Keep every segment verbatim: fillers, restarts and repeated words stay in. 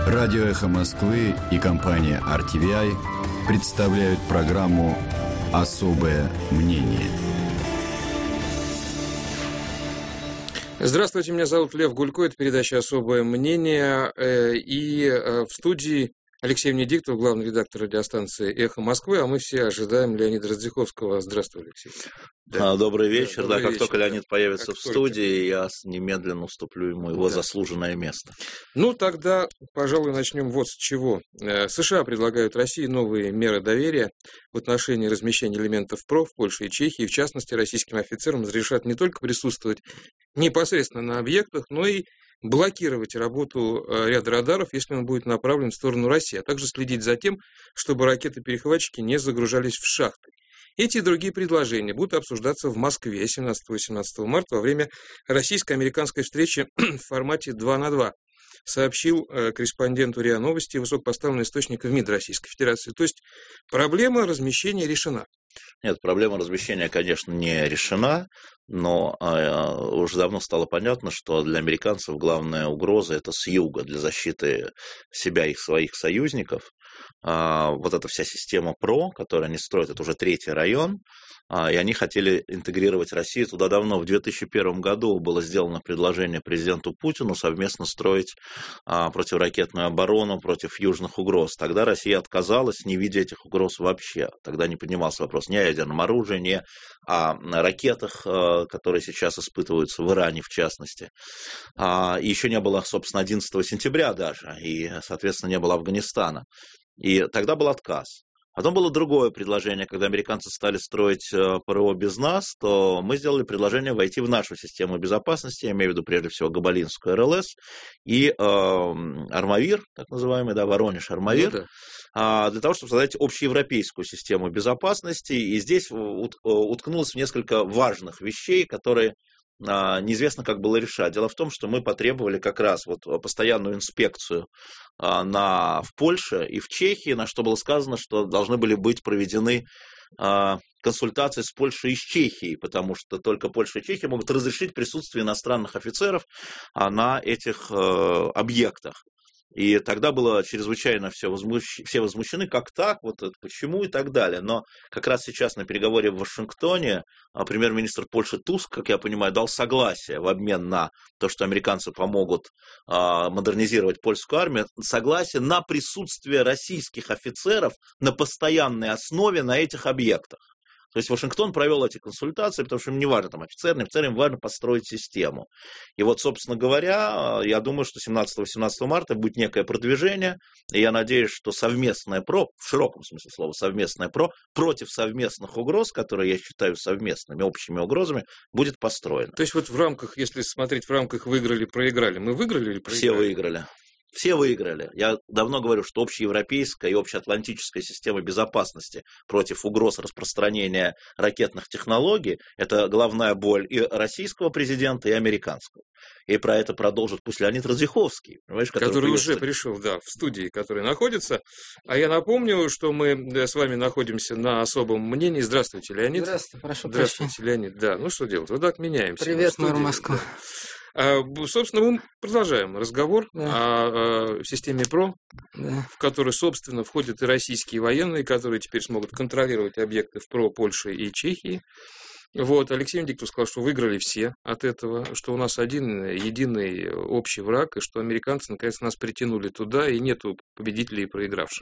Радио «Эхо Москвы» и компания ар ти ви ай представляют программу «Особое мнение». Здравствуйте, меня зовут Лев Гулько, это передача «Особое мнение», и в студии Алексей Венедиктов, главный редактор радиостанции «Эхо Москвы», а мы все ожидаем Леонида Раздзиховского. Здравствуй, Алексей. Да. Добрый вечер. Да, добрый да как вечер, только Леонид да. появится как в студии, только. я немедленно уступлю ему его да. заслуженное место. Ну, тогда, пожалуй, начнем вот с чего. США предлагают России новые меры доверия в отношении размещения элементов ПРО в Польше и Чехии. В частности, российским офицерам разрешат не только присутствовать непосредственно на объектах, но и блокировать работу ряда радаров, если он будет направлен в сторону России, а также следить за тем, чтобы ракеты-перехватчики не загружались в шахты. Эти и другие предложения будут обсуждаться в Москве семнадцатого-восемнадцатого марта во время российско-американской встречи в формате два на два, сообщил корреспонденту РИА Новости высокопоставленный источник в МИД Российской Федерации. То есть проблема размещения решена. Нет, проблема размещения, конечно, не решена, но э, уже давно стало понятно, что для американцев главная угроза – это с юга, для защиты себя и своих союзников. Э, вот эта вся система ПРО, которую они строят, это уже третий район, э, и они хотели интегрировать Россию туда давно. В две тысячи первом году было сделано предложение президенту Путину совместно строить э, противоракетную оборону против южных угроз. Тогда Россия отказалась, не видя этих угроз вообще. Тогда не поднимался вопрос ни о ядерном оружии, ни о ракетах, которые сейчас испытываются в Иране, в частности. И еще не было, собственно, одиннадцатого сентября даже, и, соответственно, не было Афганистана. И тогда был отказ. Потом было другое предложение, когда американцы стали строить ПРО без нас, то мы сделали предложение войти в нашу систему безопасности, я имею в виду прежде всего Габалинскую эр эл эс и э, Армавир, так называемый, да, Воронеж Армавир, ну, да. для того, чтобы создать общеевропейскую систему безопасности. И здесь уткнулось в несколько важных вещей, которые неизвестно, как было решать. Дело в том, что мы потребовали как раз вот постоянную инспекцию на, в Польше и в Чехии, на что было сказано, что должны были быть проведены консультации с Польшей и с Чехией, потому что только Польша и Чехия могут разрешить присутствие иностранных офицеров на этих объектах. И тогда было чрезвычайно все, возмущ... все возмущены, как так, вот это, почему и так далее. Но как раз сейчас на переговоре в Вашингтоне премьер-министр Польши Туск, как я понимаю, дал согласие в обмен на то, что американцы помогут а, модернизировать польскую армию, согласие на присутствие российских офицеров на постоянной основе на этих объектах. То есть Вашингтон провел эти консультации, потому что им не важно, там, офицер, не офицер, им важно построить систему. И вот, собственно говоря, я думаю, что семнадцатого-восемнадцатого марта будет некое продвижение, и я надеюсь, что совместное ПРО, в широком смысле слова совместное ПРО, против совместных угроз, которые я считаю совместными, общими угрозами, будет построено. То есть вот в рамках, если смотреть в рамках выиграли-проиграли, мы выиграли или проиграли? Все выиграли. Все выиграли. Я давно говорю, что общеевропейская и общеатлантическая система безопасности против угроз распространения ракетных технологий – это головная боль и российского президента, и американского. И про это продолжит пусть Леонид Раздзиховский, который, который уже пришел, да, в студии, который находится. А я напомню, что мы с вами находимся на особом мнении. Здравствуйте, Леонид. Здравствуйте, прошу Здравствуйте, прощения. Леонид. Да, ну что делать? Вот так меняемся. Привет, мэр Москвы. Да. А, собственно, мы продолжаем разговор да. о, о системе ПРО, да. в которой, собственно, входят и российские военные, которые теперь смогут контролировать объекты в ПРО Польши и Чехии. Вот, Алексей Венедиктов сказал, что выиграли все от этого, что у нас один единый общий враг, и что американцы наконец нас притянули туда, и нету победителей и проигравших.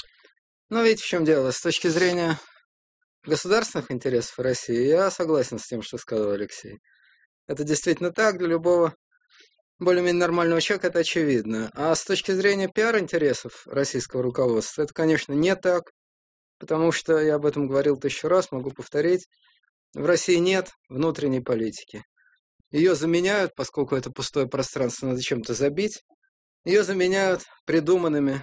Ну, видите, в чем дело. С точки зрения государственных интересов России, я согласен с тем, что сказал Алексей. Это действительно так, для любого более-менее нормального человека это очевидно. А с точки зрения пиар-интересов российского руководства, это, конечно, не так, потому что, я об этом говорил тысячу раз, могу повторить, в России нет внутренней политики. Ее заменяют, поскольку это пустое пространство, надо чем-то забить, ее заменяют придуманными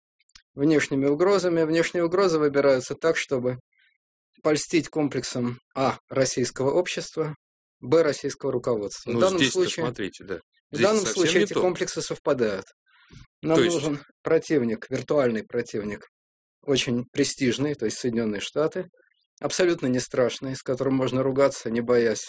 внешними угрозами. Внешние угрозы выбираются так, чтобы польстить комплексом а. российского общества, б. российского руководства. Ну, в данном здесь случае, смотрите, да. В данном случае эти то. комплексы совпадают. Нам то есть... нужен противник, виртуальный противник, очень престижный, то есть Соединенные Штаты, абсолютно не страшный, с которым можно ругаться, не боясь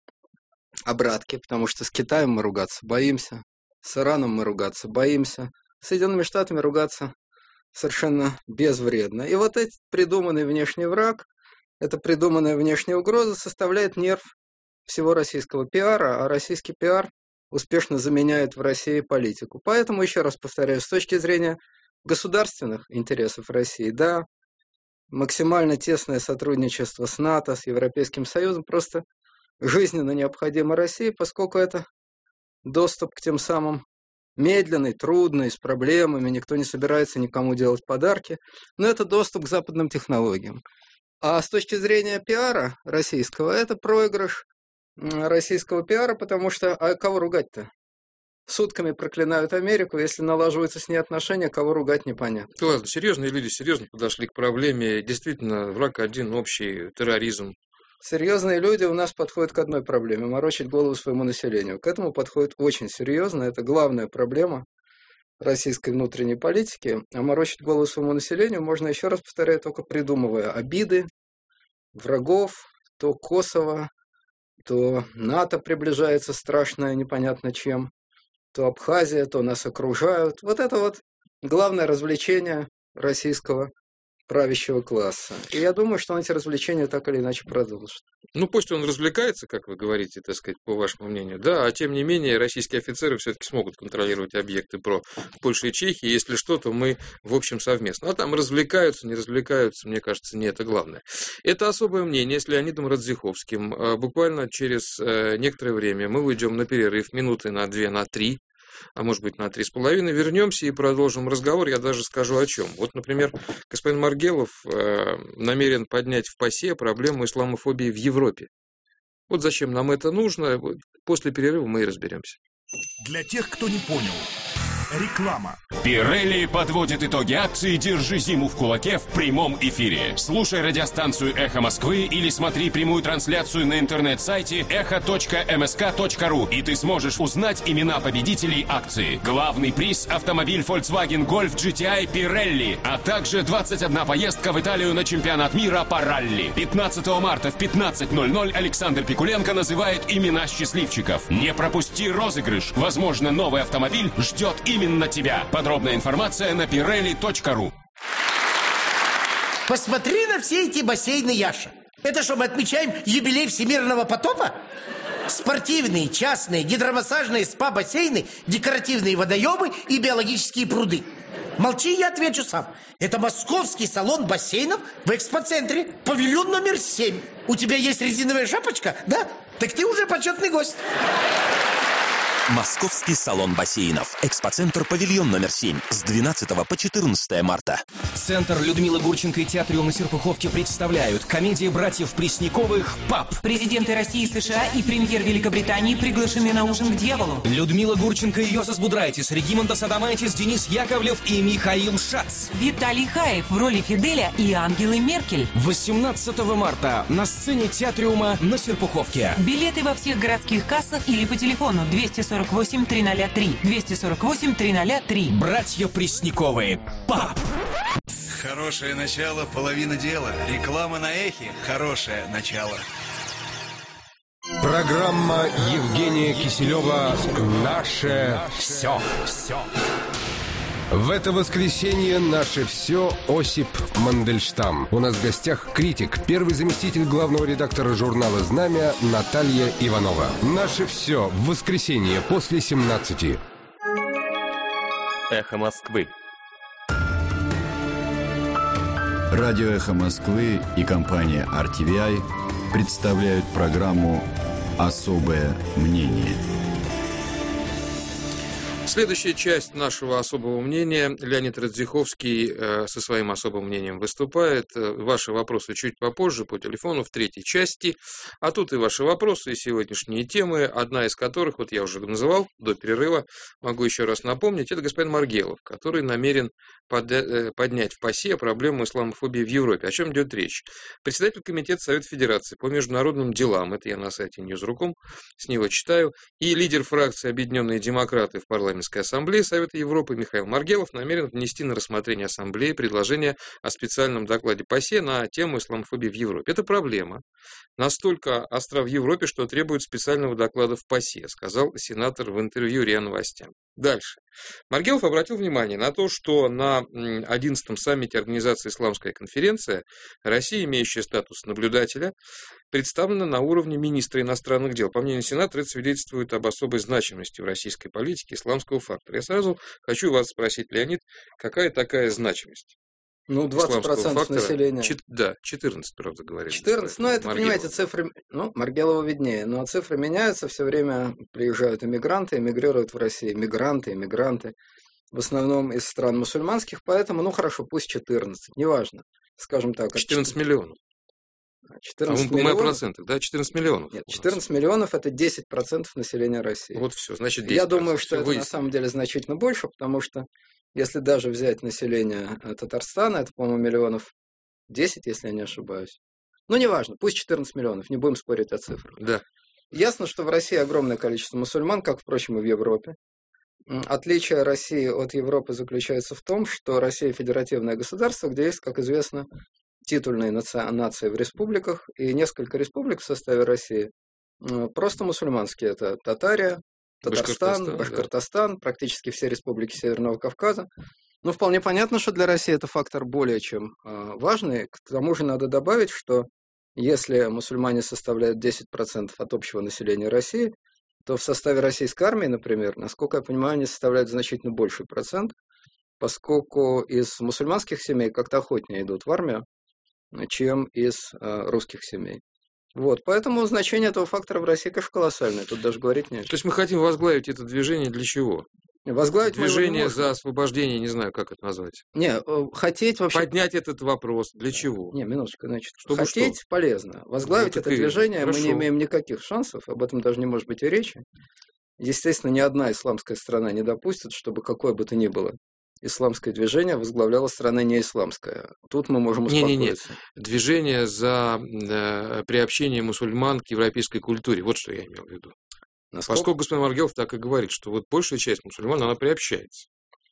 обратки, потому что с Китаем мы ругаться боимся, с Ираном мы ругаться боимся, с Соединенными Штатами ругаться совершенно безвредно. И вот этот придуманный внешний враг, эта придуманная внешняя угроза составляет нерв всего российского пиара, а российский пиар успешно заменяет в России политику. Поэтому, еще раз повторяю, с точки зрения государственных интересов России, да, максимально тесное сотрудничество с НАТО, с Европейским Союзом просто жизненно необходимо России, поскольку это доступ к тем самым медленный, трудный, с проблемами, никто не собирается никому делать подарки, но это доступ к западным технологиям. А с точки зрения пиара российского, это проигрыш российского пиара, потому что, а кого ругать-то? Сутками проклинают Америку, если налаживаются с ней отношения, кого ругать непонятно. Ладно, серьезные люди серьезно подошли к проблеме. Действительно, враг один, общий терроризм. Серьезные люди у нас подходят к одной проблеме – морочить голову своему населению. К этому подходят очень серьезно. Это главная проблема российской внутренней политики. А морочить голову своему населению можно, еще раз повторяю, только придумывая обиды, врагов, то Косово, то НАТО приближается страшное, непонятно чем, то Абхазия, то нас окружают. Вот это вот главное развлечение российского правящего класса. И я думаю, что он эти развлечения так или иначе продолжит. Ну, пусть он развлекается, как вы говорите, так сказать, по вашему мнению, да, а тем не менее российские офицеры все-таки смогут контролировать объекты про Польшу и Чехию, если что, то мы, в общем, совместно. А там развлекаются, не развлекаются, мне кажется, не это главное. Это особое мнение с Леонидом Радзиховским. Буквально через некоторое время мы уйдем на перерыв минуты на две, на три, а может быть на три с половиной, вернемся и продолжим разговор. Я даже скажу о чем. Вот, например, господин Маргелов э, намерен поднять в ПАСЕ проблему исламофобии в Европе. Вот зачем нам это нужно. После перерыва мы и разберемся. Для тех, кто не понял. Реклама. Пирелли подводит итоги акции «Держи зиму в кулаке» в прямом эфире. Слушай радиостанцию «Эхо Москвы» или смотри прямую трансляцию на интернет-сайте эхо точка эм эс ка точка ру, и ты сможешь узнать имена победителей акции. Главный приз – автомобиль Volkswagen Golf джи ти ай Pirelli, а также двадцать одна поездка в Италию на чемпионат мира по ралли. пятнадцатого марта в пятнадцать ноль ноль Александр Пикуленко называет имена счастливчиков. Не пропусти розыгрыш. Возможно, новый автомобиль ждет именно Именно тебя. Подробная информация на пирелли точка ру. Посмотри на все эти бассейны, Яша. Это что, мы отмечаем юбилей всемирного потопа? Спортивные, частные, гидромассажные спа-бассейны, декоративные водоемы и биологические пруды. Молчи, я отвечу сам. Это московский салон бассейнов в экспоцентре, павильон номер семь. У тебя есть резиновая шапочка, да? Так ты уже почетный гость. Московский салон бассейнов. Экспоцентр «Павильон номер семь» с двенадцатого по четырнадцатое марта. Центр Людмилы Гурченко и Театриум на Серпуховке представляют комедия братьев Пресняковых «Пап». Президенты России и США и премьер Великобритании приглашены на ужин к дьяволу. Людмила Гурченко и Йосас Будрайтис, Регимонтас Адамайтис, Денис Яковлев и Михаил Шац. Виталий Хаев в роли Фиделя и Ангелы Меркель. восемнадцатого марта на сцене Театриума на Серпуховке. Билеты во всех городских кассах или по телефону двести сорок восемь триста три. двести сорок восемь триста три. Братья Пресняковы. «Пап». Хорошее начало, половина дела. Реклама на Эхе – хорошее начало. Программа Евгения Киселева «Наше все». В это воскресенье «Наше все» Осип Мандельштам. У нас в гостях критик, первый заместитель главного редактора журнала «Знамя» Наталья Иванова. «Наше все» в воскресенье после семнадцати. Эхо Москвы. Радио «Эхо Москвы» и компания ар ти ви ай представляют программу «Особое мнение». Следующая часть нашего особого мнения. Леонид Радзиховский э, со своим особым мнением выступает. Ваши вопросы чуть попозже по телефону в третьей части. А тут и ваши вопросы, и сегодняшние темы, одна из которых, вот я уже называл до перерыва, могу еще раз напомнить, это господин Маргелов, который намерен под, поднять в ПАСЕ проблему исламофобии в Европе. О чем идет речь? Председатель Комитета Совета Федерации по международным делам, это я на сайте Ньюс точка ру, с него читаю, и лидер фракции «Объединенные демократы» в парламенте парламентской ассамблеи Совета Европы Михаил Маргелов намерен внести на рассмотрение ассамблеи предложение о специальном докладе ПАСЕ на тему исламофобии в Европе. Это проблема настолько остра в Европе, что требует специального доклада в ПАСЕ, сказал сенатор в интервью РИА Новостям. Дальше. Маргелов обратил внимание на то, что на одиннадцатом саммите Организации «Исламская конференция» Россия, имеющая статус наблюдателя, представлена на уровне министра иностранных дел. По мнению сенатора, это свидетельствует об особой значимости в российской политике исламского фактора. Я сразу хочу вас спросить, Леонид, какая такая значимость? Ну, двадцать процентов населения. Чет, да, четырнадцать, правда, говорили. четырнадцать, ну, это, Маргелова. Понимаете, цифры, ну, Маргелова виднее, но цифры меняются, все время приезжают иммигранты, эмигрируют в Россию, мигранты, иммигранты, в основном из стран мусульманских, поэтому, ну, хорошо, пусть четырнадцать, неважно, скажем так. четырнадцать миллионов. четырнадцать а мы миллионов. о процентах, да, четырнадцать миллионов. Нет, четырнадцать миллионов – это десять процентов населения России. Вот все, значит десять процентов. Я думаю, что это выяснили. на самом деле значительно больше, потому что если даже взять население Татарстана, это, по-моему, миллионов десять, если я не ошибаюсь. Ну, неважно, пусть четырнадцать миллионов, не будем спорить о цифрах. Да. Ясно, что в России огромное количество мусульман, как, впрочем, и в Европе. Отличие России от Европы заключается в том, что Россия федеративное государство, где есть, как известно, титульные нации в республиках, и несколько республик в составе России просто мусульманские. Это Татария, Татарстан, Башкортостан, Башкортостан да. Практически все республики Северного Кавказа. Ну, вполне понятно, что для России это фактор более чем э, важный. К тому же надо добавить, что если мусульмане составляют десять процентов от общего населения России, то в составе российской армии, например, насколько я понимаю, они составляют значительно больший процент, поскольку из мусульманских семей как-то охотнее идут в армию, чем из э, русских семей. Вот, поэтому значение этого фактора в России, конечно, колоссальное, тут даже говорить не о чем. То есть мы хотим возглавить это движение для чего? Возглавить движение не за освобождение, не знаю, как это назвать. Не, хотеть вообще... Поднять этот вопрос, для чего? Не, минуточку, значит, Чтобы хотеть что? Полезно. Возглавить ну, это и... движение Хорошо. мы не имеем никаких шансов, об этом даже не может быть и речи. Естественно, ни одна исламская страна не допустит, чтобы какое бы то ни было исламское движение возглавляло страна не исламская. Тут мы можем успокоиться. Не-не-не, движение за э, приобщение мусульман к европейской культуре, вот что я имел в виду. Насколько... Поскольку господин Маргелов так и говорит, что вот большая часть мусульман, она приобщается.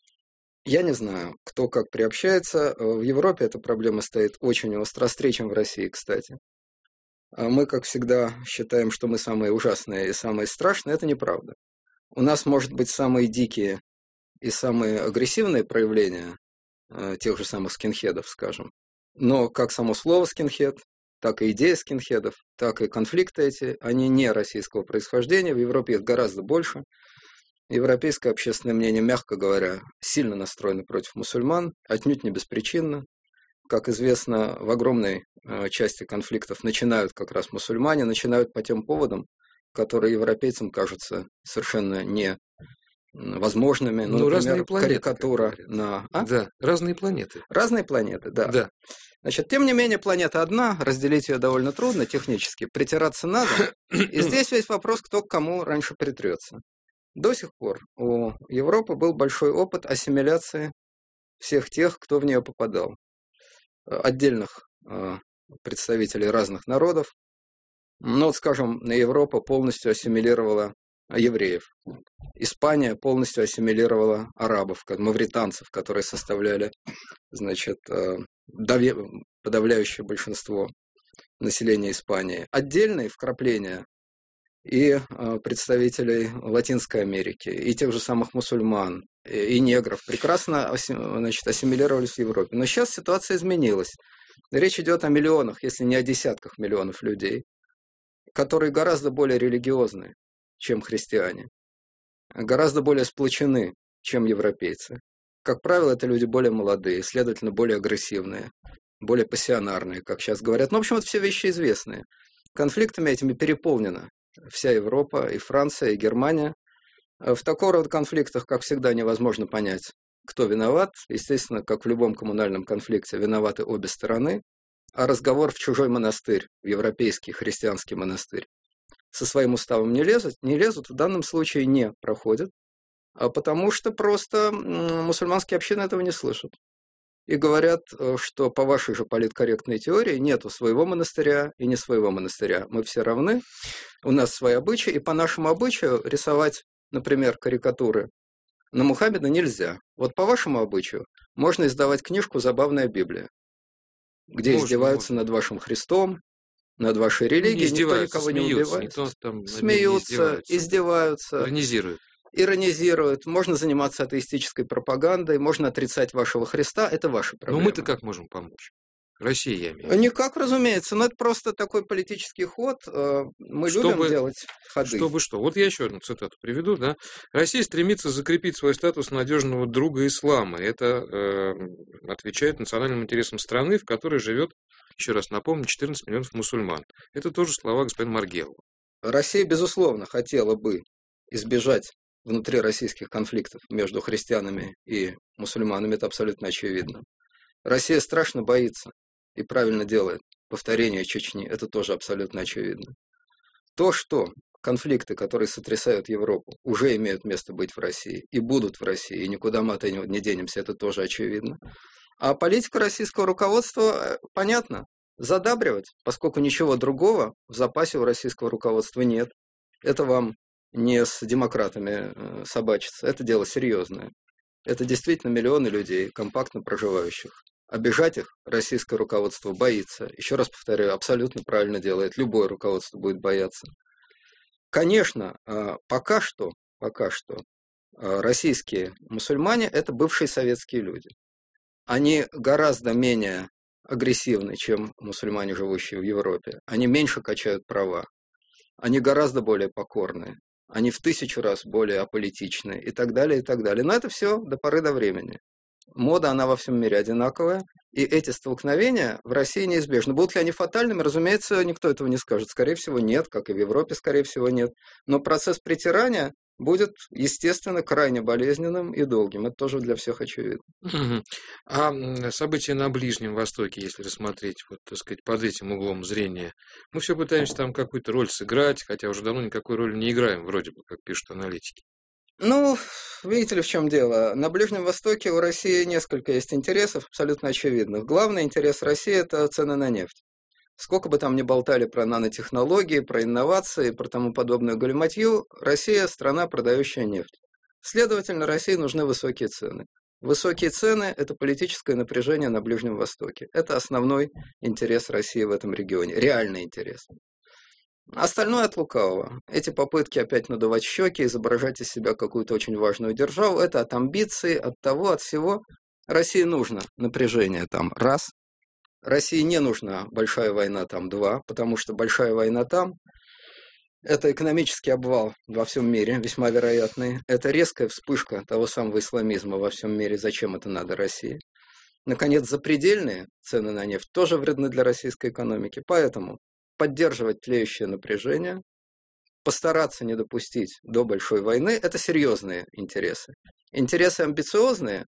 Я не знаю, кто как приобщается. В Европе эта проблема стоит очень остро, острее, чем в России, кстати. Мы, как всегда, считаем, что мы самые ужасные и самые страшные. Это неправда. У нас, может быть, самые дикие и самые агрессивные проявления тех же самых скинхедов, скажем. Но как само слово скинхед, так и идея скинхедов, так и конфликты эти, они не российского происхождения. В Европе их гораздо больше. Европейское общественное мнение, мягко говоря, сильно настроено против мусульман, отнюдь не беспричинно. Как известно, в огромной части конфликтов начинают как раз мусульмане, начинают по тем поводам, которые европейцам кажутся совершенно невозможными. Ну, ну, например, планеты, карикатура на... А? Да, разные планеты. Разные планеты, да. да. Значит, тем не менее, планета одна, разделить ее довольно трудно технически, притираться надо. И здесь весь вопрос, кто к кому раньше притрется. До сих пор у Европы был большой опыт ассимиляции всех тех, кто в нее попадал. Отдельных представителей разных народов. Ну, вот, скажем, Европа полностью ассимилировала евреев. Испания полностью ассимилировала арабов, мавританцев, которые составляли, значит, подавляющее большинство населения Испании. Отдельные вкрапления и представителей Латинской Америки, и тех же самых мусульман, и негров прекрасно, значит, ассимилировались в Европе. Но сейчас ситуация изменилась. Речь идет о миллионах, если не о десятках миллионов людей, которые гораздо более религиозны, чем христиане, гораздо более сплочены, чем европейцы. Как правило, это люди более молодые, следовательно, более агрессивные, более пассионарные, как сейчас говорят. Ну, в общем, вот все вещи известные. Конфликтами этими переполнена вся Европа, и Франция, и Германия. В такого рода конфликтах, как всегда, невозможно понять, кто виноват. Естественно, как в любом коммунальном конфликте, виноваты обе стороны. А разговор в чужой монастырь, в европейский христианский монастырь, со своим уставом не лезут, не лезут, в данном случае не проходят, а потому что просто мусульманские общины этого не слышат. И говорят, что по вашей же политкорректной теории нету своего монастыря и не своего монастыря. Мы все равны, у нас свои обычаи, и по нашему обычаю рисовать, например, карикатуры на Мухаммеда нельзя. Вот по вашему обычаю можно издавать книжку «Забавная Библия», где можно, издеваются можно. над вашим Христом, над вашей религией, никто никого не убивает. Никто там смеются, издеваются, издеваются, иронизируют. Иронизируют. Можно заниматься атеистической пропагандой, можно отрицать вашего Христа, это ваши проблемы. Но мы-то как можем помочь? Россия, я имею в виду. Никак, разумеется, но это просто такой политический ход. Мы чтобы, любим делать ходы. Чтобы что? Вот я еще одну цитату приведу. Да? Россия стремится закрепить свой статус надежного друга ислама. Это э, отвечает национальным интересам страны, в которой живет, еще раз напомню, четырнадцать миллионов мусульман. Это тоже слова господина Маргелова. Россия, безусловно, хотела бы избежать внутрироссийских конфликтов между христианами и мусульманами. Это абсолютно очевидно. Россия страшно боится и правильно делает повторение Чечни. Это тоже абсолютно очевидно. То, что конфликты, которые сотрясают Европу, уже имеют место быть в России и будут в России, и никуда мы от этого не денемся, это тоже очевидно. А политика российского руководства, понятно, задабривать, поскольку ничего другого в запасе у российского руководства нет. Это вам не с демократами собачиться, это дело серьезное. Это действительно миллионы людей, компактно проживающих. Обижать их российское руководство боится. Еще раз повторяю, абсолютно правильно делает. Любое руководство будет бояться. Конечно, пока что, пока что российские мусульмане – это бывшие советские люди. Они гораздо менее агрессивны, чем мусульмане, живущие в Европе. Они меньше качают права. Они гораздо более покорные. Они в тысячу раз более аполитичны и так далее, и так далее. Но это все до поры до времени. Мода, она во всем мире одинаковая, и эти столкновения в России неизбежны. Будут ли они фатальными? Разумеется, никто этого не скажет. Скорее всего, нет, как и в Европе, скорее всего, нет. Но процесс притирания будет, естественно, крайне болезненным и долгим. Это тоже для всех очевидно. Угу. А события на Ближнем Востоке, если рассмотреть, вот, так сказать, под этим углом зрения, мы все пытаемся там какую-то роль сыграть, хотя уже давно никакой роли не играем, вроде бы, как пишут аналитики. Ну, видите ли, в чем дело. На Ближнем Востоке у России несколько есть интересов, абсолютно очевидных. Главный интерес России – это цены на нефть. Сколько бы там ни болтали про нанотехнологии, про инновации, про тому подобную галиматью, Россия – страна, продающая нефть. Следовательно, России нужны высокие цены. Высокие цены – это политическое напряжение на Ближнем Востоке. Это основной интерес России в этом регионе, реальный интерес. Остальное от лукавого. Эти попытки опять надувать щеки, изображать из себя какую-то очень важную державу, это от амбиций, от того, от всего. России нужно напряжение там раз. России не нужна большая война там два, потому что большая война там – это экономический обвал во всем мире, весьма вероятный. Это резкая вспышка того самого исламизма во всем мире. Зачем это надо России? Наконец, запредельные цены на нефть тоже вредны для российской экономики. Поэтому поддерживать тлеющее напряжение, постараться не допустить до большой войны – это серьезные интересы. Интересы амбициозные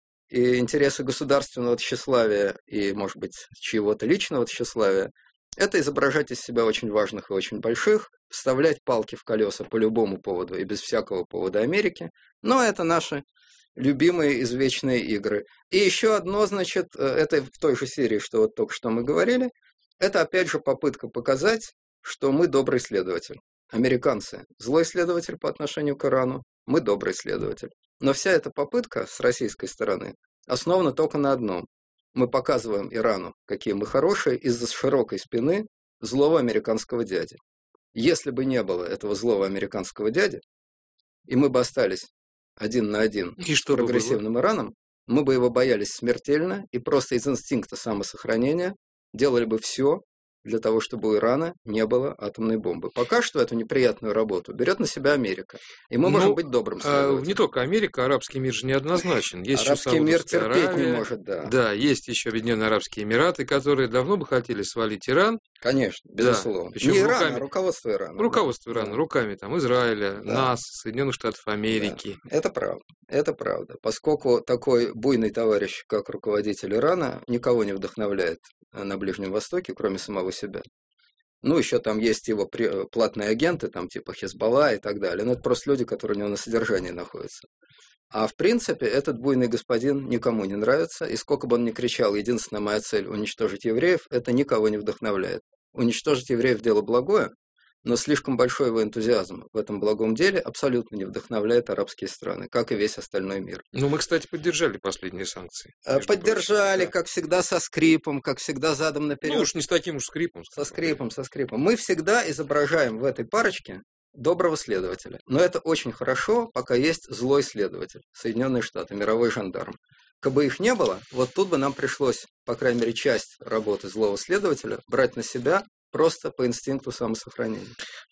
и интересы государственного тщеславия и, может быть, чьего-то личного тщеславия – это изображать из себя очень важных и очень больших, вставлять палки в колеса по любому поводу и без всякого повода Америки, но это наши любимые извечные игры. И еще одно, значит, это в той же серии, что вот только что мы говорили, это опять же попытка показать, что мы добрый следователь. Американцы – злой следователь по отношению к Ирану, мы добрый следователь. Но вся эта попытка с российской стороны основана только на одном. Мы показываем Ирану, какие мы хорошие, из-за широкой спины злого американского дяди. Если бы не было этого злого американского дяди, и мы бы остались один на один и с прогрессивным было? Ираном, мы бы его боялись смертельно и просто из инстинкта самосохранения делали бы все для того, чтобы у Ирана не было атомной бомбы. Пока что эту неприятную работу берет на себя Америка. И мы ну, можем быть добрым следователем. Не только Америка, арабский мир же неоднозначен. Есть арабский мир терпеть Аравия, не может, да. Да, есть еще Объединенные Арабские Эмираты, которые давно бы хотели свалить Иран. Конечно, безусловно. Да, не Иран, руками, а руководство Ирана. Руководство да. Ирана, руками там Израиля, да. НАС, Соединенных Штатов Америки. Да. Это правда, это правда. Поскольку такой буйный товарищ, как руководитель Ирана, никого не вдохновляет на Ближнем Востоке, кроме самого себя. Ну, еще там есть его платные агенты, там типа Хизбалла и так далее. Но это просто люди, которые у него на содержании находятся. А в принципе, этот буйный господин никому не нравится. И сколько бы он ни кричал, единственная моя цель – уничтожить евреев, это никого не вдохновляет. Уничтожить евреев – дело благое, Но слишком большой его энтузиазм в этом благом деле абсолютно не вдохновляет арабские страны, как и весь остальной мир. Ну, мы, кстати, поддержали последние санкции. Поддержали, прочим, да. как всегда, со скрипом, как всегда, задом наперед. Ну, уж не с таким уж скрипом. Со скрипом, со скрипом. Мы всегда изображаем в этой парочке доброго следователя. Но это очень хорошо, пока есть злой следователь. Соединенные Штаты, мировой жандарм. Кабы их не было, вот тут бы нам пришлось, по крайней мере, часть работы злого следователя брать на себя просто по инстинкту самосохранения.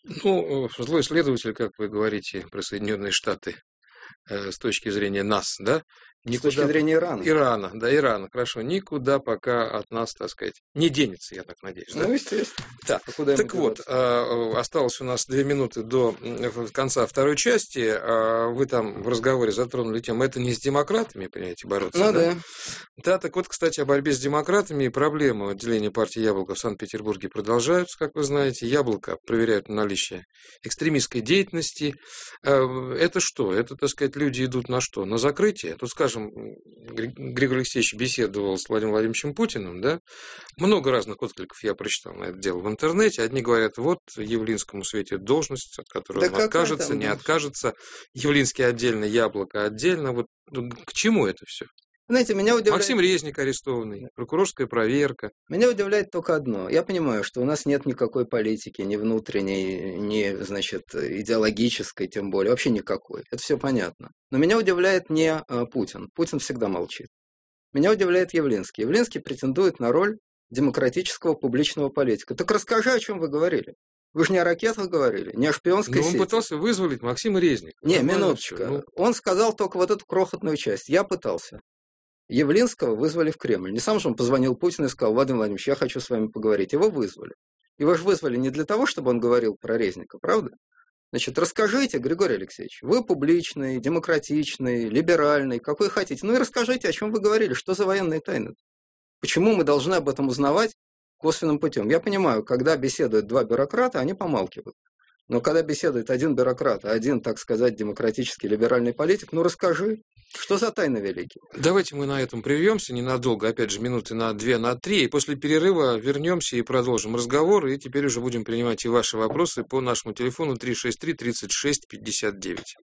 Ну, злой следователь, как вы говорите про Соединенные Штаты, э, с точки зрения нас, да? Никуда... С точки зрения Ирана. Ирана, да, Ирана, хорошо. Никуда пока от нас, так сказать, не денется, я так надеюсь. Да? Ну, естественно. Да. Куда так вот, э, осталось у нас две минуты до конца второй части. Э, вы там в разговоре затронули тему, это не с демократами, понимаете, бороться, ну, да? да? Да, так вот, кстати, о борьбе с демократами и проблемы отделения партии «Яблоко» в Санкт-Петербурге продолжаются, как вы знаете. «Яблоко» проверяют на наличие экстремистской деятельности. Э, это что? Это, так сказать, люди идут на что? На закрытие? Тут, скажем, Григорий Алексеевич беседовал с Владимиром Владимировичем Путиным, да? Много разных откликов я прочитал на это дело в интернете. Одни говорят, вот Явлинскому светит должность, от которой да он откажется, там, не да. откажется. Явлинский отдельно, Яблоко отдельно. Вот к чему это все? Знаете, меня удивляет... Максим Резник арестованный, прокурорская проверка. Меня удивляет только одно. Я понимаю, что у нас нет никакой политики, ни внутренней, ни, значит, идеологической, тем более, вообще никакой. Это все понятно. Но меня удивляет не а, Путин. Путин всегда молчит. Меня удивляет Явлинский. Явлинский претендует на роль демократического публичного политика. Так расскажи, о чем вы говорили. Вы же не о ракетах говорили, не о шпионской сети. Но он пытался вызволить Максима Резника. Не, минуточку. Ну... Он сказал только вот эту крохотную часть. Я пытался. Явлинского вызвали в Кремль. Не сам же он позвонил Путину и сказал, Владимир Владимирович, я хочу с вами поговорить. Его вызвали. Его же вызвали не для того, чтобы он говорил про Резника, правда? Значит, расскажите, Григорий Алексеевич, вы публичный, демократичный, либеральный, какой хотите. Ну и расскажите, о чем вы говорили, что за военные тайны. Почему мы должны об этом узнавать косвенным путем? Я понимаю, когда беседуют два бюрократа, они помалкивают. Но когда беседует один бюрократ, а один, так сказать, демократический, либеральный политик, ну расскажи, что за тайна великие? Давайте мы на этом прервемся ненадолго, опять же, минуты на две, на три, и после перерыва вернемся и продолжим разговор, и теперь уже будем принимать и ваши вопросы по нашему телефону три шесть три тридцать шесть пятьдесят девять.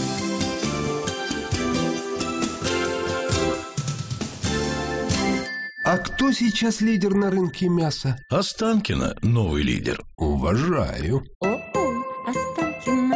А кто сейчас лидер на рынке мяса? Останкино, новый лидер. Уважаю. О-о, Останкино.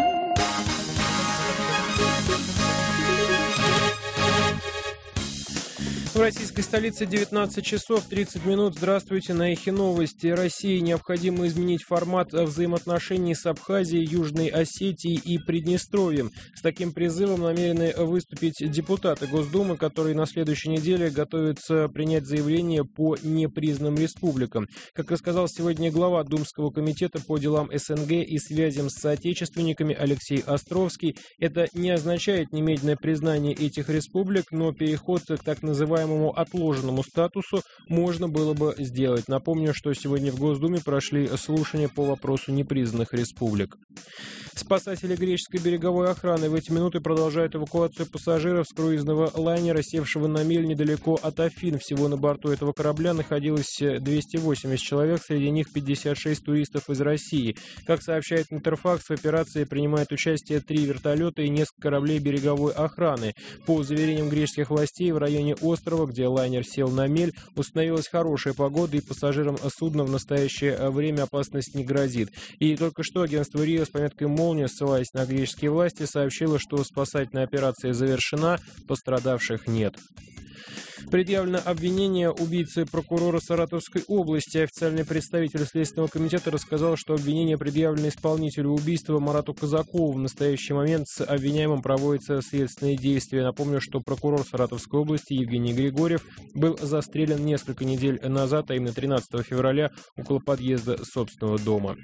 В российской столице девятнадцать часов тридцать минут. Здравствуйте, на Эхе Новости. России необходимо изменить формат взаимоотношений с Абхазией, Южной Осетией и Приднестровьем. С таким призывом намерены выступить депутаты Госдумы, которые на следующей неделе готовятся принять заявление по непризнанным республикам. Как рассказал сегодня глава Думского комитета по делам СНГ и связям с соотечественниками Алексей Островский, это не означает немедленное признание этих республик, но переход к так называемому отложенному статусу можно было бы сделать. Напомню, что сегодня в Госдуме прошли слушания по вопросу непризнанных республик. Спасатели греческой береговой охраны в эти минуты продолжают эвакуацию пассажиров с круизного лайнера, севшего на мель недалеко от Афин. Всего на борту этого корабля находилось двести восемьдесят человек, среди них пятьдесят шесть туристов из России. Как сообщает Интерфакс, в операции принимают участие три вертолета и несколько кораблей береговой охраны. По заверениям греческих властей, в районе острова, где лайнер сел на мель, установилась хорошая погода, и пассажирам судна в настоящее время опасность не грозит. И только что агентство РИА с пометкой «Молния», ссылаясь на греческие власти, сообщило, что спасательная операция завершена, пострадавших нет. Предъявлено обвинение убийце прокурора Саратовской области. Официальный представитель Следственного комитета рассказал, что обвинение предъявлено исполнителю убийства Марату Казакову. В настоящий момент с обвиняемым проводятся следственные действия. Напомню, что прокурор Саратовской области Евгений Григорьев был застрелен несколько недель назад, а именно тринадцатого февраля, около подъезда собственного дома.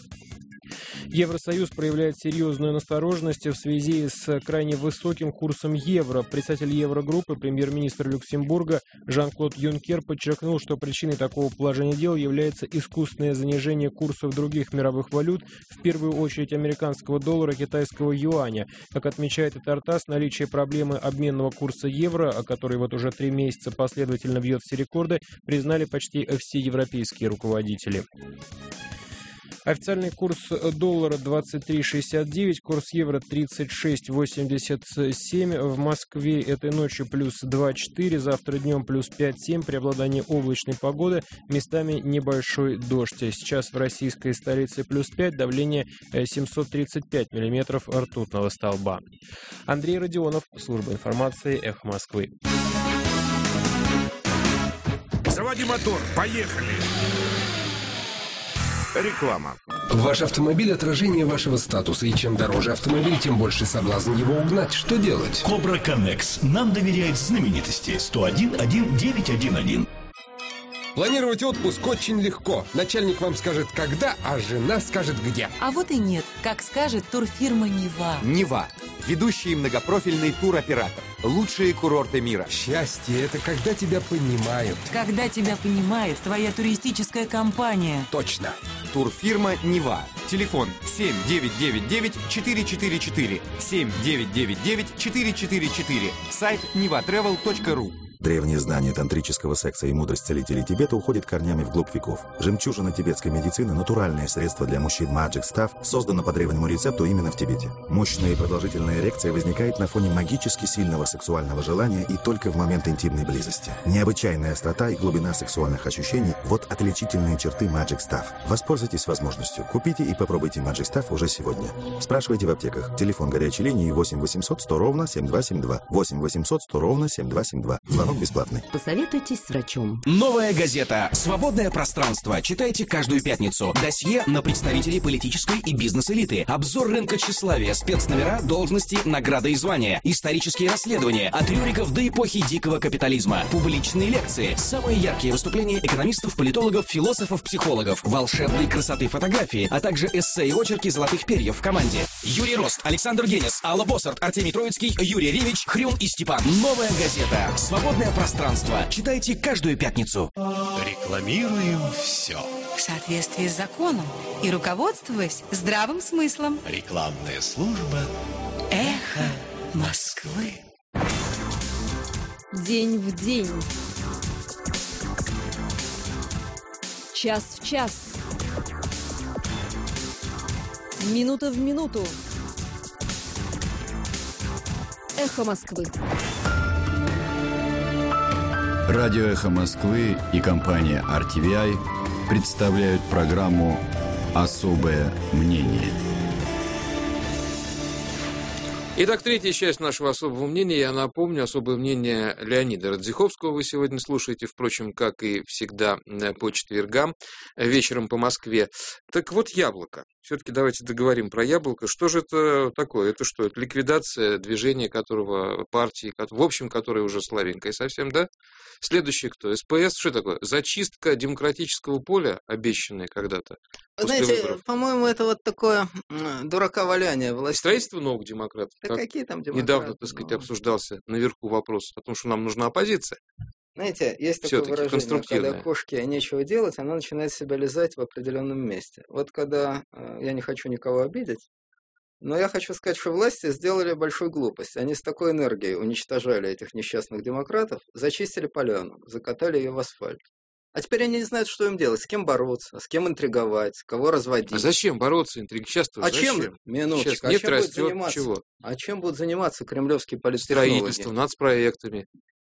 Евросоюз проявляет серьезную настороженность в связи с крайне высоким курсом евро. Председатель Еврогруппы, премьер-министр Люксембурга Жан-Клод Юнкер подчеркнул, что причиной такого положения дел является искусственное занижение курсов других мировых валют, в первую очередь американского доллара, китайского юаня. Как отмечает Тартас, наличие проблемы обменного курса евро, который вот уже три месяца последовательно бьет все рекорды, признали почти все европейские руководители. Официальный курс доллара двадцать три шестьдесят девять, курс евро тридцать шесть восемьдесят семь. В Москве этой ночью плюс два четыре, завтра днем плюс пять семь, преобладание облачной погоды, местами небольшой дождь. Сейчас в российской столице плюс пять, давление семьсот тридцать пять миллиметров ртутного столба. Андрей Родионов, служба информации, Эхо Москвы. Заводи мотор, поехали! Реклама. Ваш автомобиль – отражение вашего статуса, и чем дороже автомобиль, тем больше соблазн его угнать. Что делать? Кобра Коннекс. Нам доверяет знаменитости. сто один один девять один один. Планировать отпуск очень легко. Начальник вам скажет когда, а жена скажет где. А вот и нет. Как скажет турфирма «Нева». «Нева» – ведущий многопрофильный туроператор. Лучшие курорты мира. Счастье – это когда тебя понимают. Когда тебя понимает твоя туристическая компания. Точно. Турфирма «Нева». Телефон семь девять девять девять четыре четыре четыре. семь девять девять девять четыре четыре четыре. Сайт нева тревел точка ру. Древние знания тантрического секса и мудрость целителей Тибета уходят корнями вглубь веков. Жемчужина тибетской медицины – натуральное средство для мужчин Magic Staff, создано по древнему рецепту именно в Тибете. Мощная и продолжительная эрекция возникает на фоне магически сильного сексуального желания и только в момент интимной близости. Необычайная острота и глубина сексуальных ощущений – вот отличительные черты Magic Staff. Воспользуйтесь возможностью. Купите и попробуйте Magic Staff уже сегодня. Спрашивайте в аптеках. Телефон горячей линии восемь восемьсот сто ровно семь два семь два. восемь восемьсот сто ровно семь два семь два. Бесплатный. Посоветуйтесь с врачом. Новая газета «Свободное пространство». Читайте каждую пятницу. Досье на представителей политической и бизнес-элиты. Обзор рынка тщеславия, спецномера, должности, награды и звания. Исторические расследования от Рюриков до эпохи дикого капитализма. Публичные лекции. Самые яркие выступления экономистов, политологов, философов, психологов. Волшебной красоты фотографии, а также эссе и очерки золотых перьев в команде. Юрий Рост, Александр Генис, Алла Боссарт, Артемий Троицкий, Юрий Ревич, Хрюн и Степан. Новая газета «Свободное пространство». Читайте каждую пятницу. Рекламируем все. В соответствии с законом и руководствуясь здравым смыслом. Рекламная служба Эхо Москвы. День в день. Час в час. Минута в минуту. Эхо Москвы. Радио «Эхо Москвы» и компания ар ти ви ай представляют программу «Особое мнение». Итак, третья часть нашего особого мнения. Я напомню, особое мнение Леонида Радзиховского вы сегодня слушаете, впрочем, как и всегда по четвергам, вечером по Москве. Так вот, яблоко. Все-таки давайте договорим про яблоко. Что же это такое? Это что? Это ликвидация движения, которого партии, в общем, которое уже слабенькое совсем, да? Следующий кто? эс пэ эс. Что такое? Зачистка демократического поля, обещанная когда-то. Знаете, по-моему, это вот такое дураковаляние власти. Строительство новых демократов. Да какие там демократы? Недавно, так сказать, обсуждался наверху вопрос о том, что нам нужна оппозиция. Знаете, есть такое выражение, когда кошке нечего делать, она начинает себя лизать в определенном месте. Вот когда, я не хочу никого обидеть, но я хочу сказать, что власти сделали большую глупость. Они с такой энергией уничтожали этих несчастных демократов, зачистили поляну, закатали ее в асфальт. А теперь они не знают, что им делать, с кем бороться, с кем интриговать, кого разводить. А зачем бороться, интриговать? Сейчас-то а зачем? чем? Минуточку. Сейчас а нет, чем растет, будут заниматься? Чего? А чем будут заниматься кремлевские политтехнологи? Строительством, нацпроектами.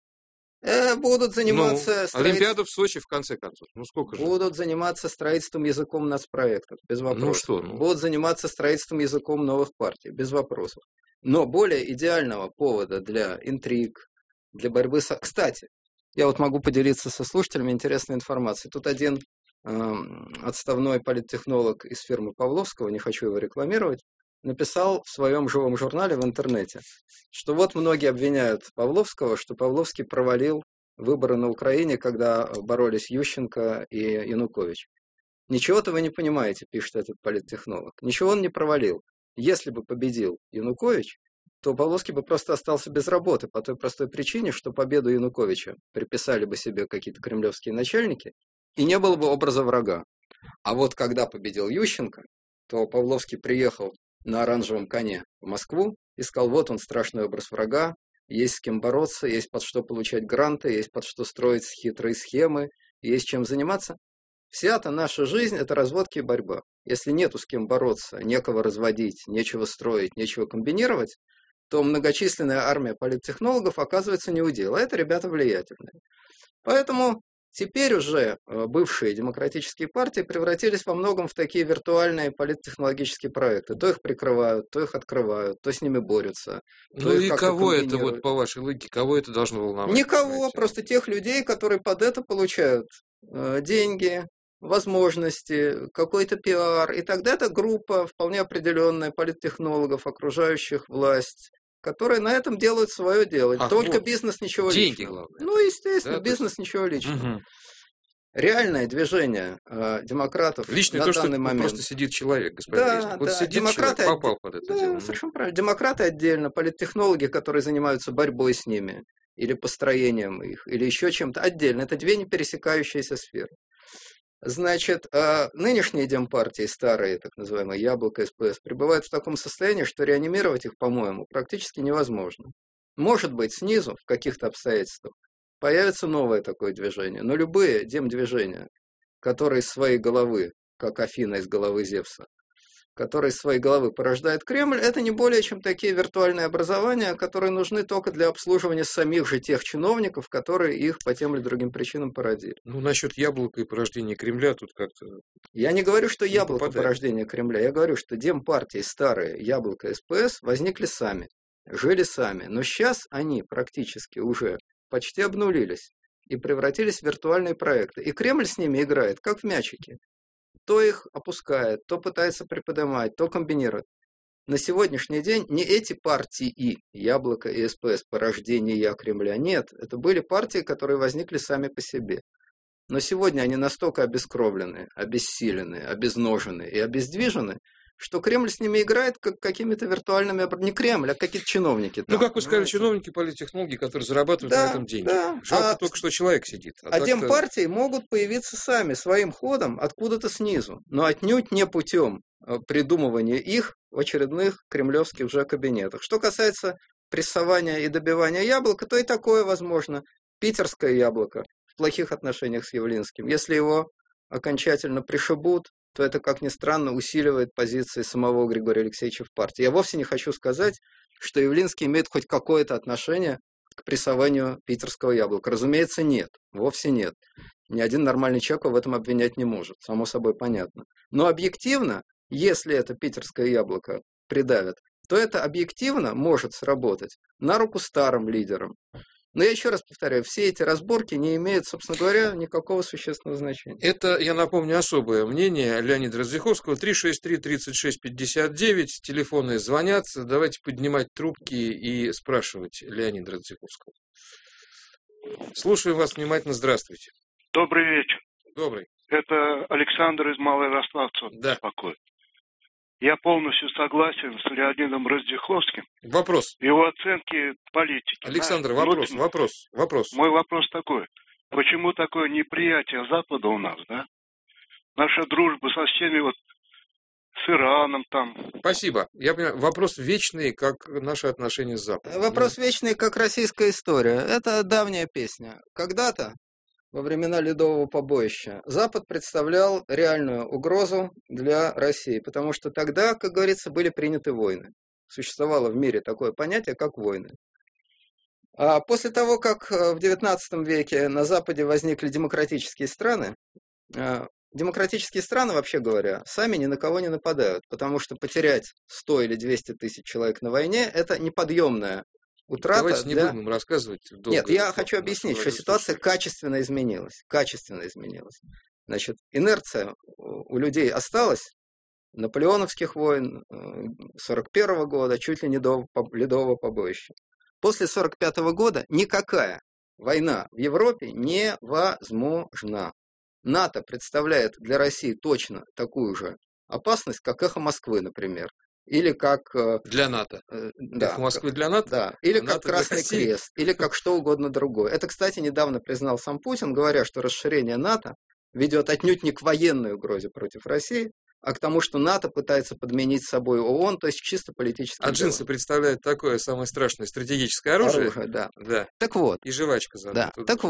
Э, будут заниматься... Ну, Олимпиаду в Сочи, в конце концов. Ну, сколько же? Будут заниматься строительством языком нацпроектов, без вопросов. Ну, что? Ну... Будут заниматься строительством языком новых партий, без вопросов. Но более идеального повода для интриг, для борьбы с... Кстати, я вот могу поделиться со слушателями интересной информацией. Тут один э, отставной политтехнолог из фирмы Павловского, не хочу его рекламировать, написал в своем живом журнале в интернете, что вот многие обвиняют Павловского, что Павловский провалил выборы на Украине, когда боролись Ющенко и Янукович. Ничего-то вы не понимаете, пишет этот политтехнолог. Ничего он не провалил. Если бы победил Янукович, то Павловский бы просто остался без работы по той простой причине, что победу Януковича приписали бы себе какие-то кремлевские начальники, и не было бы образа врага. А вот когда победил Ющенко, то Павловский приехал на оранжевом коне в Москву и сказал, вот он страшный образ врага, есть с кем бороться, есть под что получать гранты, есть под что строить хитрые схемы, есть чем заниматься. Вся-то наша жизнь – это разводки и борьба. Если нету с кем бороться, некого разводить, нечего строить, нечего комбинировать, то многочисленная армия политтехнологов оказывается не у дела. Это ребята влиятельные. Поэтому теперь уже бывшие демократические партии превратились во многом в такие виртуальные политтехнологические проекты. То их прикрывают, то их открывают, то с ними борются. Ну и кого это, вот по вашей логике, кого это должно волновать? Никого, понимаете? Просто тех людей, которые под это получают э, деньги, возможности, какой-то пиар. И тогда эта группа вполне определенная политтехнологов, окружающих власть, которые на этом делают свое дело. Ах, Только вот. бизнес, ничего Деньги, личного. главное. Ну, естественно, Да, бизнес, есть... ничего личного. Угу. Реальное движение э, демократов Личное на то, что данный момент. просто сидит человек, господин Да, Резник. Вот да. сидит Демократы человек, попал под это да, дело. Совершенно правильно. Демократы отдельно, политтехнологи, которые занимаются борьбой с ними, или построением их, или еще чем-то отдельно. Это две не пересекающиеся сферы. Значит, нынешние демпартии, старые, так называемые Яблоко, СПС, пребывают в таком состоянии, что реанимировать их, по-моему, практически невозможно. Может быть, снизу, в каких-то обстоятельствах, появится новое такое движение. Но любые демдвижения, которые из своей головы, как Афина из головы Зевса, которые из своей головы порождает Кремль, это не более чем такие виртуальные образования, которые нужны только для обслуживания самих же тех чиновников, которые их по тем или другим причинам породили. Ну, насчет яблока и порождения Кремля тут как-то... Я не говорю, что яблоко попадает. порождения Кремля, я говорю, что демпартии старые, Яблоко, СПС, возникли сами, жили сами, но сейчас они практически уже почти обнулились и превратились в виртуальные проекты. И Кремль с ними играет, как в мячики. То их опускает, то пытается приподнимать, то комбинирует. На сегодняшний день не эти партии, Яблоко и СПС, порождения Кремля, нет. Это были партии, которые возникли сами по себе. Но сегодня они настолько обескровлены, обессилены, обезножены и обездвижены, что Кремль с ними играет как какими-то виртуальными... Не Кремль, а какие-то чиновники. Ну, там, как вы сказали, понимаете? чиновники, политтехнологи, которые зарабатывают Да, на этом деньги. да. Жалко А- только, что человек сидит. А так-то- демпартии могут появиться сами, своим ходом, откуда-то снизу, но отнюдь не путем э, придумывания их в очередных кремлевских же кабинетах. Что касается прессования и добивания яблока, то и такое возможно. Питерское яблоко в плохих отношениях с Явлинским. Если его окончательно пришибут, то это, как ни странно, усиливает позиции самого Григория Алексеевича в партии. Я вовсе не хочу сказать, что Явлинский имеет хоть какое-то отношение к прессованию питерского яблока. Разумеется, нет. Вовсе нет. Ни один нормальный человек его в этом обвинять не может. Само собой понятно. Но объективно, если это питерское яблоко придавят, то это объективно может сработать на руку старым лидерам. Но я еще раз повторяю, все эти разборки не имеют, собственно говоря, никакого существенного значения. Это, я напомню, особое мнение Леонида Радзиховского. три шесть три тридцать шесть пятьдесят девять. Телефоны звонят. Давайте поднимать трубки и спрашивать Леонида Радзиховского. Слушаю вас внимательно. Здравствуйте. Добрый вечер. Добрый. Это Александр из Малоярославца Да. беспокоит. Я полностью согласен с Леонидом Радзиховским. Вопрос. Его оценки политики. Александр, Знаешь, вопрос, внутренне- вопрос, вопрос. Мой вопрос такой. Почему такое неприятие Запада у нас, да? Наша дружба со всеми вот с Ираном там. Спасибо. Я понимаю, вопрос вечный, как наши отношения с Западом. Вопрос вечный, как российская история. Это давняя песня. Когда-то, во времена Ледового побоища, Запад представлял реальную угрозу для России, потому что тогда, как говорится, были приняты войны. Существовало в мире такое понятие, как войны. А после того, как в девятнадцатом веке на Западе возникли демократические страны, демократические страны, вообще говоря, сами ни на кого не нападают, потому что потерять сто или двести тысяч человек на войне – это неподъемная утрата. Давайте не для... будем рассказывать долго. Нет, я хочу объяснить, что ситуация качественно изменилась. Качественно изменилась. Значит, инерция у людей осталась. Наполеоновских войн сорок первого года, чуть ли не до Ледового побоища. После сорок пятого года никакая война в Европе невозможна. НАТО представляет для России точно такую же опасность, как эхо Москвы, например. Или как... Для НАТО. Э, да, эхо Москвы для НАТО? Да. Или а как НАТО Красный Крест. Или как что угодно другое. Это, кстати, недавно признал сам Путин, говоря, что расширение НАТО ведет отнюдь не к военной угрозе против России, а к тому, что НАТО пытается подменить собой ООН, то есть чисто политически. А джинсы дело. Представляют такое самое страшное стратегическое оружие. Оружие, да. да. Так вот. И жвачка заодно. Да. Так вот.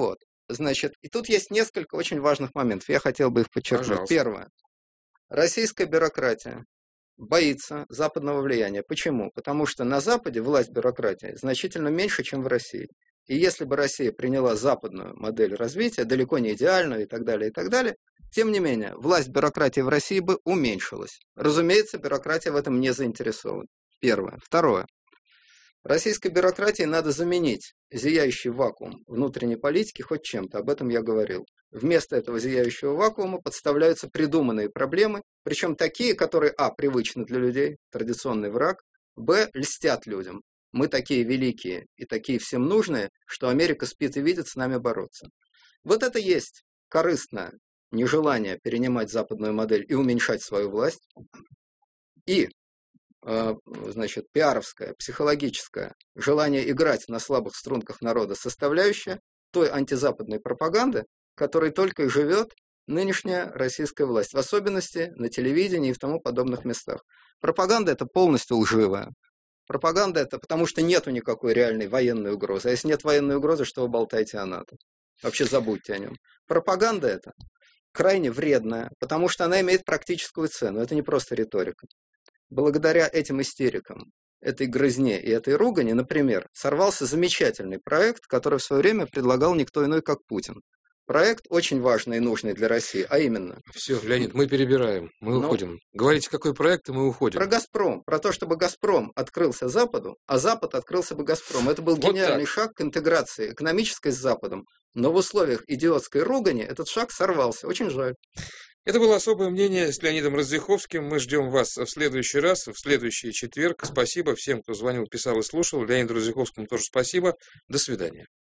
Значит, и тут есть несколько очень важных моментов. Я хотел бы их подчеркнуть. Пожалуйста. Первое. Российская бюрократия боится западного влияния. Почему? Потому что на Западе власть бюрократии значительно меньше, чем в России. И если бы Россия приняла западную модель развития, далеко не идеальную и так далее, и так далее, тем не менее, власть бюрократии в России бы уменьшилась. Разумеется, бюрократия в этом не заинтересована. Первое. Второе. Российской бюрократии надо заменить зияющий вакуум внутренней политики хоть чем-то, об этом я говорил. Вместо этого зияющего вакуума подставляются придуманные проблемы, причем такие, которые, а, привычны для людей, традиционный враг, б, льстят людям. Мы такие великие и такие всем нужные, что Америка спит и видит с нами бороться. Вот это есть корыстное нежелание перенимать западную модель и уменьшать свою власть, и значит, пиаровское, психологическое желание играть на слабых струнках народа, составляющая той антизападной пропаганды, которой только и живет нынешняя российская власть, в особенности на телевидении и в тому подобных местах. Пропаганда это полностью лживая. Пропаганда это потому, что нету никакой реальной военной угрозы. А если нет военной угрозы, что вы болтаете о НАТО? Вообще забудьте о нем. Пропаганда это крайне вредная, потому что она имеет практическую цену. Это не просто риторика. Благодаря этим истерикам, этой грызне и этой ругани, например, сорвался замечательный проект, который в свое время предлагал никто иной, как Путин. Проект очень важный и нужный для России, а именно... Все, Леонид, мы перебираем, мы ну, уходим. Говорите, какой проект, и мы уходим. Про «Газпром», про то, чтобы «Газпром» открылся Западу, а Запад открылся бы «Газпром». Это был Вот гениальный так. шаг к интеграции экономической с Западом. Но в условиях идиотской ругани этот шаг сорвался. Очень жаль. Это было особое мнение с Леонидом Радзиховским. Мы ждем вас в следующий раз, в следующий четверг. Спасибо всем, кто звонил, писал и слушал. Леониду Радзиховскому тоже спасибо. До свидания.